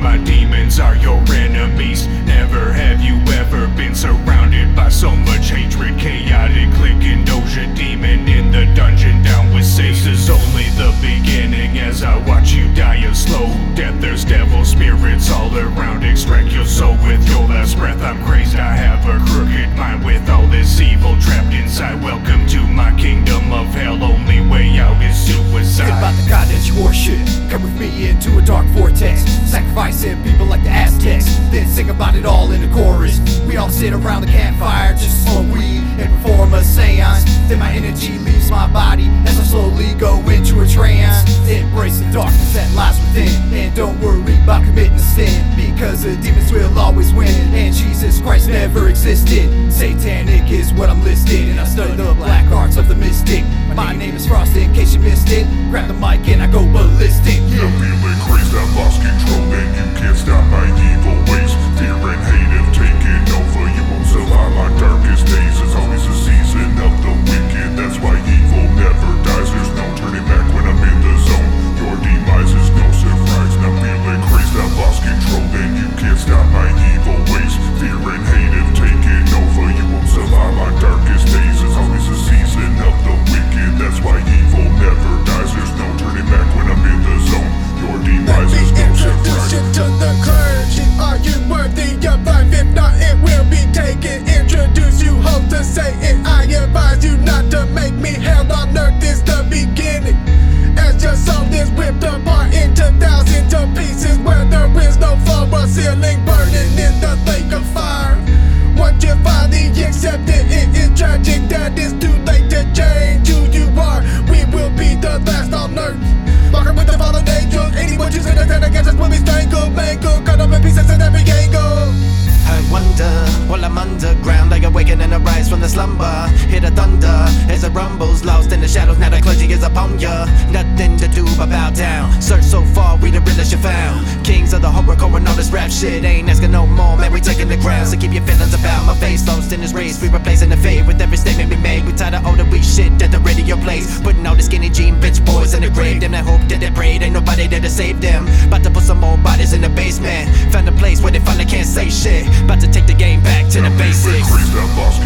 my demons are your enemies. Never have you ever been surrounded by so much hatred. Chaotic clicking doja demon in the dungeon down with Satan. This is only the beginning as I watch you die a slow death. There's devil spirits all around, extract your soul with your last breath. I'm crazed, I have a crooked mind with all this evil trapped inside. Welcome to my kingdom of hell, only way out is suicide. Forget about the god that you worship, come with me into a dark vortex, sacrificing people like the Aztecs, then sing about it all in the chorus. We all sit around the campfire, just smoke weed and perform a seance. Then my energy leaves my body as I slowly go into a trance. Embrace the darkness that lies within, and don't worry about committing a sin, because the demons will always win, and Jesus Christ never existed. Satanic is what I'm listed, and I study the black arts of the mystic. My name is Frost, in case you missed it. Grab the mic and I go ballistic. I'm feeling crazed, I've lost control, and you can't stop my evil ways. Fear and hate have taken over, you won't survive my darkest days. It's always a season of the wicked, that's why evil never dies. There's no turning back when I'm in the zone. Your demise is no surprise. I'm feeling crazed, I've lost control, and you can't stop my evil ways. Fear and hate have taken over, you won't survive my darkest days. It's always a season of the wicked, that's why evil never dies. There's no turning back when I'm in the zone. Your demise is no surprise. Introduce you to the clergy. Are you worthy of life? If not, it will be taken. Introduce you, hope to Satan. I advise you not to make me. Hell on earth is the beginning. As your soul is ripped apart into thousands of pieces, where there is no floor or ceiling, burning in the lake of fire. Once you finally accept it, it is tragic that it's too late to change who you are. We will be the last on earth. Walking with the fallen angels, anyone choosing to stand against us will be strangled, mangled, cut up in pieces at every angle. I wonder, while I'm underground, I awaken and arise from the slumber. Hear the thunder as it rumbles, lost in the shadows. Now the clergy is upon ya. Nothing to do but bow down. Search so far, we the realest you found. Kings of the horrorcore and all this rap shit. Ain't asking no more, man, we taking the ground. So keep your feelings about my face, lost in this race. We replacing the fade with every statement we made. We tired of all the weak shit that the radio plays. Putting all the skinny jean bitch boys in the grave. Them that hope that they prayed, ain't nobody there to save them. About to put some more bodies in the basement. Found a place where they finally can't say shit. About to take the game back to the basics. Crazed, I've lost